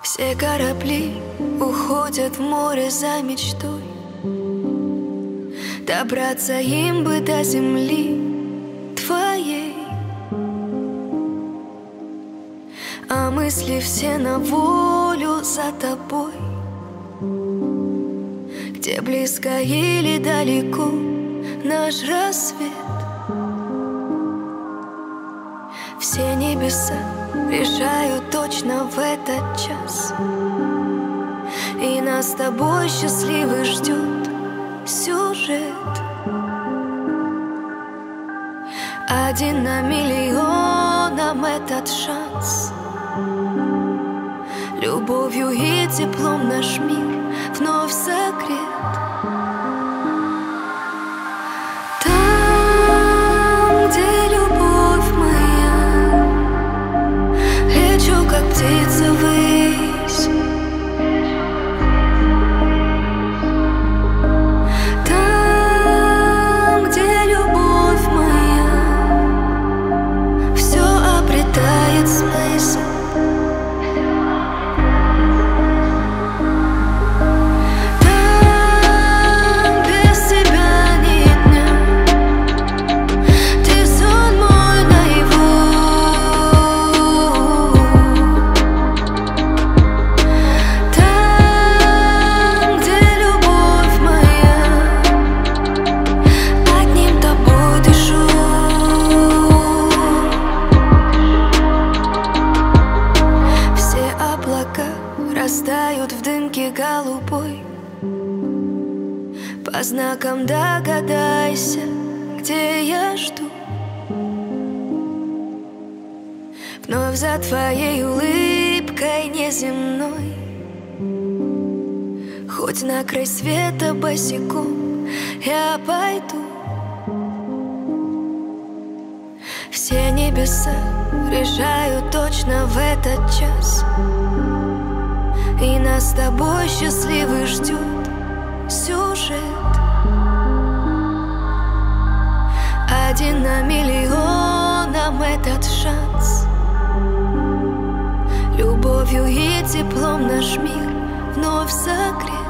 Все корабли уходят в море за мечтой. Добраться им бы до земли твоей. А мысли все на волю за тобой. Где близко или далеко наш рассвет. Все небеса решают точно в этот час. И нас с тобой счастливый ждет сюжет. Один на миллион нам этот шанс. Любовью и теплом наш мир вновь согрет. Там, где любовь моя, лечу, как птица ввысь. Там, где любовь моя, все обретает смысл. Растают в дымке голубой. По знакам догадайся, где я жду. Вновь за твоей улыбкой неземной. Хоть на край света босиком я пойду. Все небеса решают точно в этот час. И нас с тобой счастливый ждет сюжет. Один на миллион нам этот шанс. Любовью и теплом наш мир вновь согрет.